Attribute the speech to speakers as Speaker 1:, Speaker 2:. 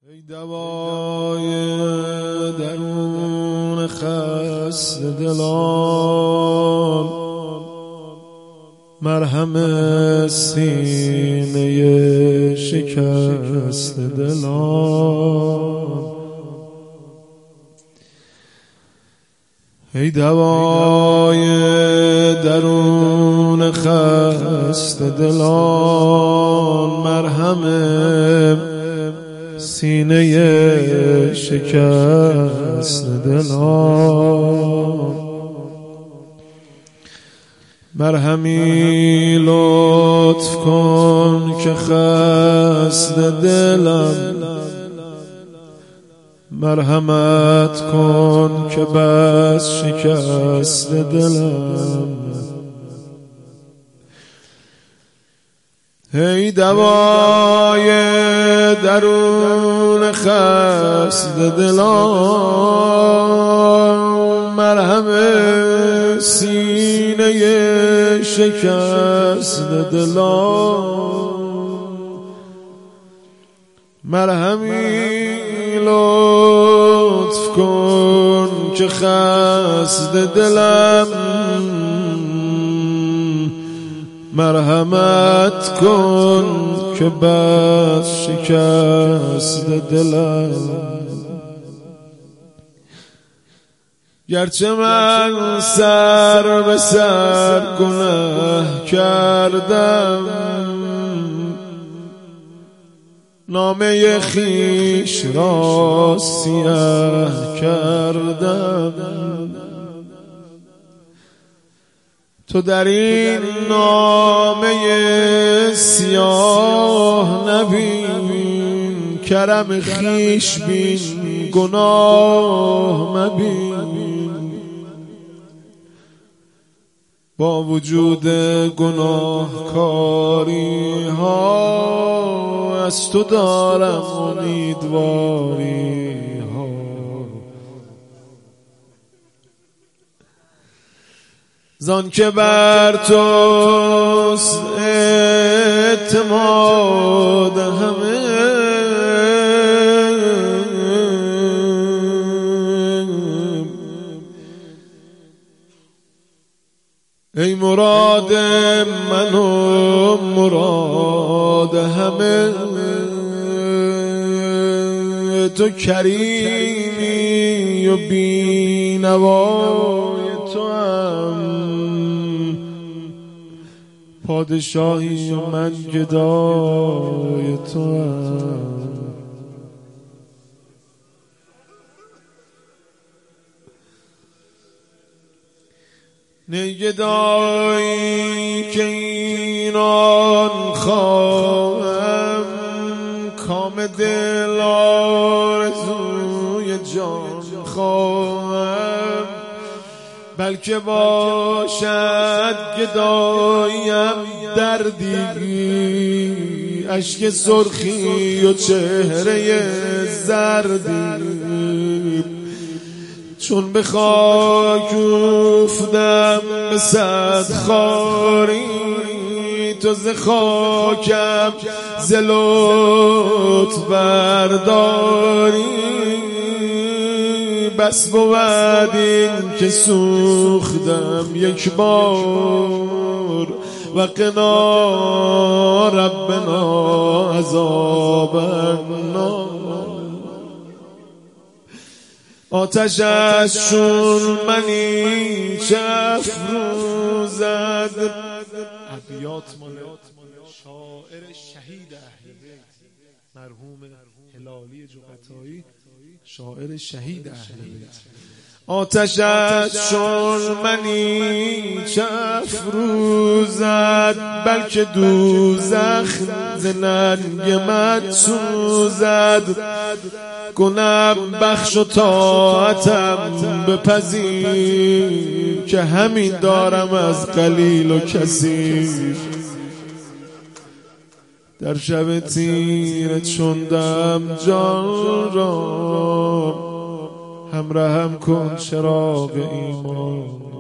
Speaker 1: ای دوای درون خسته دلان، مرهم سینه شکست دلان. ای دوای درون خسته دلان، مرهم سینه شکست دلان. مرهمی لطف کن که خسته دلم، مرحمت کن که بس شکست دلم. ای دوای درون خسته دلان، مرهم سینه شکست دلان. مرهمی لطف کن که خسته دلم، مرحمت کن که بس شکست دلم. گرچه من سر به سر گناه کردم، نامه خویش را سیاه کردم. تو در این نامه سیاه نبین، کرم خویش بین گناه مبین. با وجود گناهکاری ها، از تو دارم امیدواری ها. زان که بر توست اعتماد همه، ای مراد من و مراد همه. تو کریمی و بینوای تو هم، پادشاهی و من گدای تو هم. نه گدایی که اینان خواهم، کام دل آرزوی جان خواهم. بلکه باشد گداییم دردی، اشک سرخی و چهره زردی. چون به خاک افتم به صد خاری، تو ز خاکم ز لطف برداری. بس بود این که سوختم یک بار، و قنا ربنا عذاب النار. آتشش چون منی چه افروزد. ابیات مال شاعر شهید اهل بیت مرحوم هلالی جغتایی، شاعر شهید اهل بیت. آتشش چون منی چه افروزد، بلکه دوزخ ز ننگ من سوزد. کنم بخش و طاعتم بپذیر، که همین دارم از قلیل و کثیر. در شب تیره چون دم جان را، همراهم کن چراغ ایمان.